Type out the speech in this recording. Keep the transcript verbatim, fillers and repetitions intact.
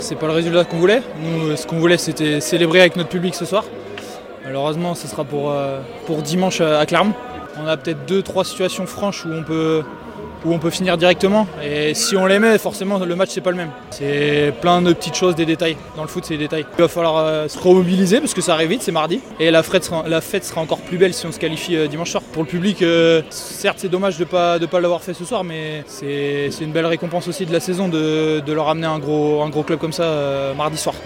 C'est pas le résultat qu'on voulait. Nous, ce qu'on voulait, c'était célébrer avec notre public ce soir. Malheureusement, ce sera pour, euh, pour dimanche à Clermont. On a peut-être deux, trois situations franches où on peut, où on peut finir directement. Et si on les met, forcément, le match, c'est pas le même. C'est plein de petites choses, des détails. Dans le foot, c'est des détails. Il va falloir euh, se remobiliser parce que ça arrive vite, c'est mardi. Et la fête sera, la fête sera encore plus belle si on se qualifie euh, dimanche soir. Pour le public, euh, certes, c'est dommage de ne pas, de pas l'avoir fait ce soir, mais c'est, c'est une belle récompense aussi de la saison de, de leur amener un gros, un gros club comme ça euh, mardi soir.